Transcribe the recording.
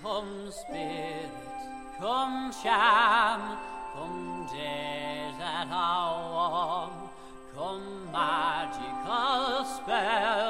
Come spirit, come sham, come days that are warm, come magical spell.